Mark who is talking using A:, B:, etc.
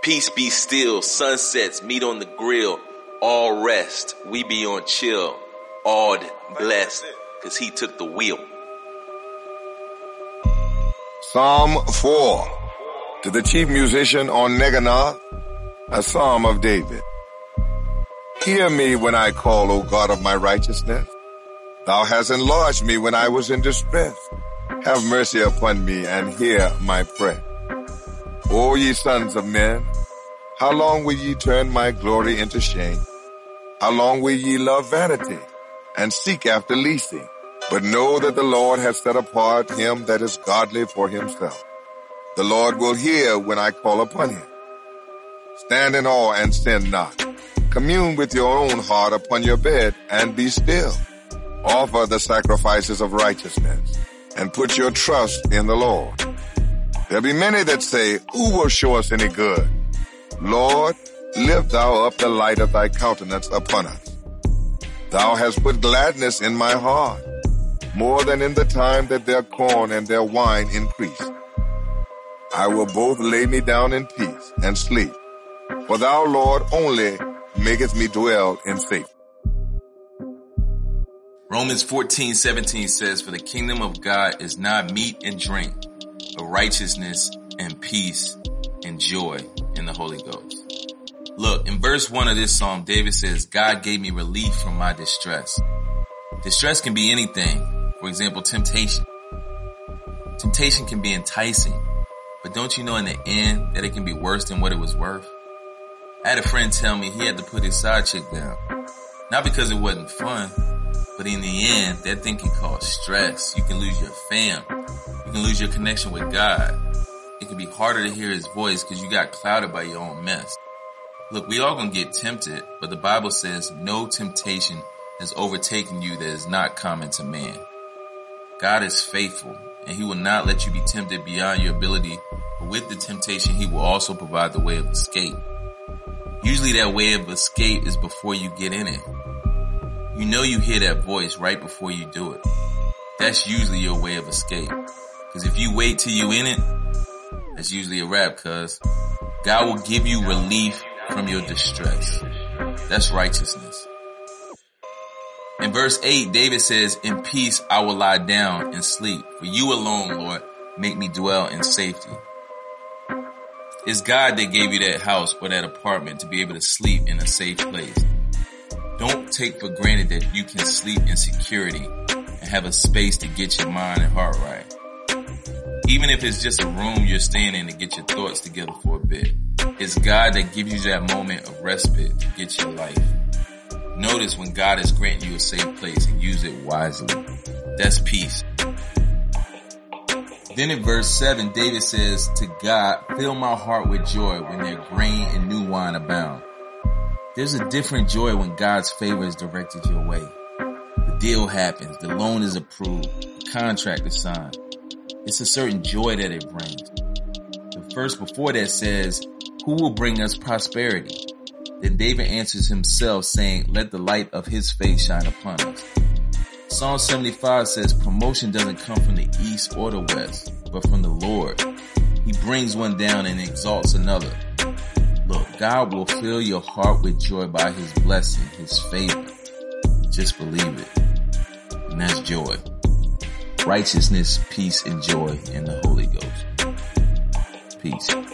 A: Peace be still, sunsets meet on the grill. All rest, we be on chill. All blessed, cause he took the wheel.
B: Psalm 4. To the chief musician on Neganoth, a psalm of David. Hear me when I call, O God of my righteousness. Thou hast enlarged me when I was in distress. Have mercy upon me and hear my prayer. O ye sons of men, how long will ye turn my glory into shame? How long will ye love vanity and seek after leasing? But know that the Lord has set apart him that is godly for himself. The Lord will hear when I call upon him. Stand in awe and sin not. Commune with your own heart upon your bed and be still. Offer the sacrifices of righteousness and put your trust in the Lord. There be many that say, who will show us any good? Lord, lift thou up the light of thy countenance upon us. Thou hast put gladness in my heart, more than in the time that their corn and their wine increased. I will both lay me down in peace and sleep, for thou, Lord, only maketh me dwell in safety.
A: Romans 14:17 says, for the kingdom of God is not meat and drink, but righteousness and peace and joy in the Holy Ghost. Look, in verse 1 of this psalm, David says, God gave me relief from my distress. Distress can be anything. For example, temptation. Temptation can be enticing, but don't you know in the end that it can be worse than what it was worth? I had a friend tell me he had to put his side chick down. Not because it wasn't fun, but in the end, that thing can cause stress. You can lose your fam. You can lose your connection with God. It can be harder to hear his voice because you got clouded by your own mess. Look, we all gonna get tempted, but the Bible says no temptation has overtaken you that is not common to man. God is faithful, and he will not let you be tempted beyond your ability, but with the temptation, he will also provide the way of escape. Usually that way of escape is before you get in it. You know you hear that voice right before you do it. That's usually your way of escape. Because if you wait till you in it, that's usually a wrap, cuz God will give you relief from your distress. That's righteousness. In verse 8, David says, in peace I will lie down and sleep. For you alone, Lord, make me dwell in safety. It's God that gave you that house or that apartment to be able to sleep in a safe place. Don't take for granted that you can sleep in security and have a space to get your mind and heart right. Even if it's just a room you're staying in to get your thoughts together for a bit, it's God that gives you that moment of respite to get your life. Notice when God is granting you a safe place and use it wisely. That's peace. Then in verse 7, David says, to God, fill my heart with joy when their grain and new wine abound. There's a different joy when God's favor is directed your way. The deal happens, the loan is approved, the contract is signed. It's a certain joy that it brings. The verse before that says, who will bring us prosperity? Then David answers himself saying, let the light of his face shine upon us. Psalm 75 says promotion doesn't come from the east or the west, but from the Lord. He brings one down and exalts another. Look, God will fill your heart with joy by his blessing, his favor. Just believe it. And that's joy. Righteousness, peace, and joy in the Holy Ghost. Peace.